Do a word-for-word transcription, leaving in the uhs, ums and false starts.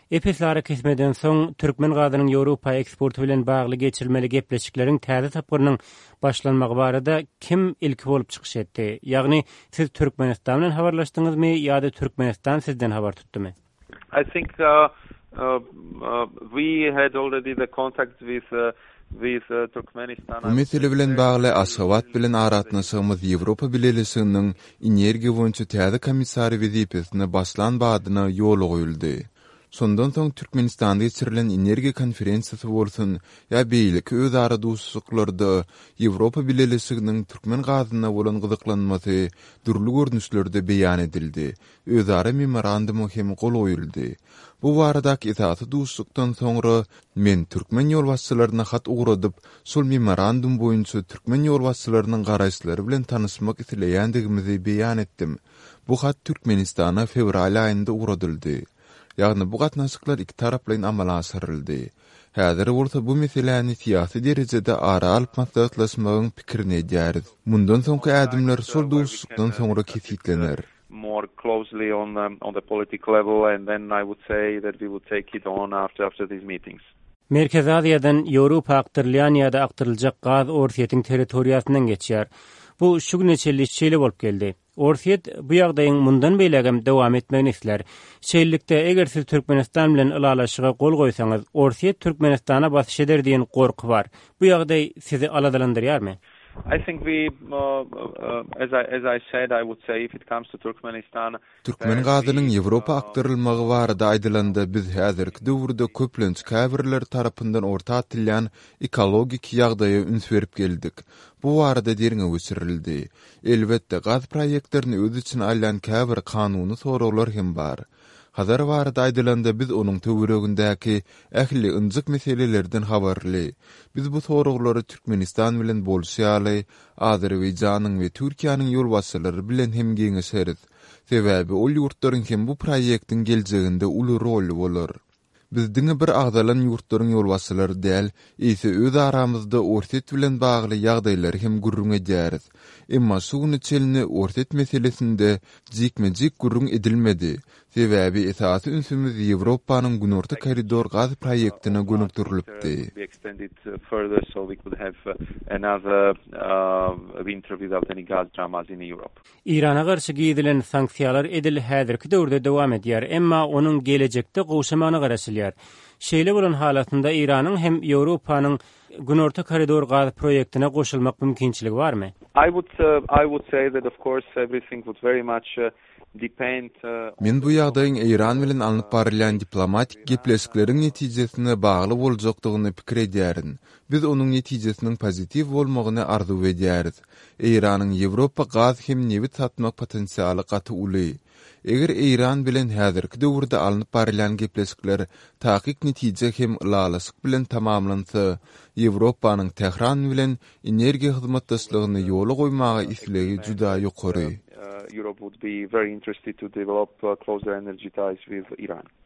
Epeslara kesmeden soň Türkmen gazynyň Ýewropa eksporty bilen bagly geçirmeli gepleşikleriň täze tapgyrynyň başlanmagy barada kim ilki bolup çykyş etdi? Ýagny siz Türkmenistan bilen habarlaşdyňyzmy ýa-da Türkmenistan sizden habar tutdymy? I think uh, uh, uh, we had already the contact with uh, with uh, Turkmenistan. Bu mesele bilen bagly Aşgabat bilen aratnysymyz Ýewropa Bilelisiniň energiýa boýunça täze komissary wezipesine başlan badyna ýol goýuldy. Sondan soň Türkmenistanda geçirilen energiýa konferensiýasy bolsun ýa beýlik özara dostluklarda Ýewropa Bilelisiniň Türkmen gazyna bolan gyzyklanmasy durly görnüşlerde beýan edildi. Özara memorandum hem gol goýuldy. Bu baradaky esasy dostlukdan soňra men Türkmen ýolbaşçylaryna hat ugradyp, şol memorandum boýunça Türkmen ýolbaşçylarynyň garaşlary bilen tanışmak isleýändigimizi beýan etdim. Bu hat Türkmenistana fevral aýynda ugradyldy. Ýagny bu gatnaşyklar iki tarap bilen amala aşyryldy. Häzir bolsa bu meseleni siýasy derejede ara alyp maslahatlaşmagyň pikirini edýäris. Mundan soňky adımlar şol dostlukdan soňra kesitlener. More closely on um, on the political level, and then I would say that we would take it on after after these meetings. Merkez Aziýadan Ýewropa aktyrylýan ýa-da aktyryljak gaz Orsiýetiň territoriýasyndan geçýär. Bu şu güneçellik şeýle bolup geldi. Orsiýet bu ýagdaýyň mundan beýlegem dowam etmegini isler. Şeýlelikde eger siz Türkmenistan bilen ylalaşyga gol goýsaňyz, Orsiýet Türkmenistana basyş eder diýen gorky bar. Bu ýagdaý sizi aladalandyrýarmy? I think we, uh, uh, as I as I said, I would say if it comes to Turkmenistan, Türkmen gazynyň Ýewropa aktyrylmagy barada aýdylanda biz häzirki döwürde köplenç käbirler tarapyndan orta atylýan ekologik ýagdaýa üns berip geldik. Bu barada derňe geçirildi. Elbetde gaz proýektlerini öz için alýan käbir kanuny soraglar hem bar. Hazar barada aýdylanda biz onuň töweregindäki ähli ynjyk meselelerden habarly. Biz bu soraglary Türkmenistan bilen bolşýaly, Azerbaýjanyň we Türkiýanyň ýolbaşçylary bilen hem geňeşeriz. Sebäbi ol ýurtlaryň hem bu proýektiň geljeginde uly rol bolar. Biz diňe bir agdalan ýurtlaryň ýolbaşçylary däl, ise öz aramyzda Orsiýet bilen bagly ýagdaýlary hem gurrun edýäris. Emma suwny çelini Orsiýet meselesinde jikme-jik gurrun edilmedi. Sebäbi esasy ünsümüz Ýewropanyň Günorta koridor gaz proýektine gönükdirilipdi. Further so we could have another uh, winter without any gas dramas in Europe. Irana garşy giýdilen sanksiýalar edil häzirki döwürde dowam edýär, emma onuň gelecekde gowşamany garaşylýar. Şeýle bolan halatynda Iranyň hem Ýewropanyň Günorta koridor gaz proýektine goşulmak mümkinçiligi barmy? I would uh, I would say that of course everything would very much uh, depend uh, Men bu ýagdaýyň Iran bilen alınıp barylýan diplomatik gepleşikleriň netijesine bagly boljakdygyny pikir edýärin. Biz onuň netijesiniň pozitiw bolmagyny arzu edýäris. Iranyň Ýewropa gaz hem newit satmak potensialy gaty uly. Eger Iran bilen häzirki döwürde alınıp barylýan gepleşikler taýyk netije hem ýalaşyk bilen tamamlansa, Ýewropanyň Tehran bilen energiýa hyzmatdaşlygyny ýola goýmagy islegi juda ýokary. Europe would be very interested to develop uh, closer energy ties with Iran.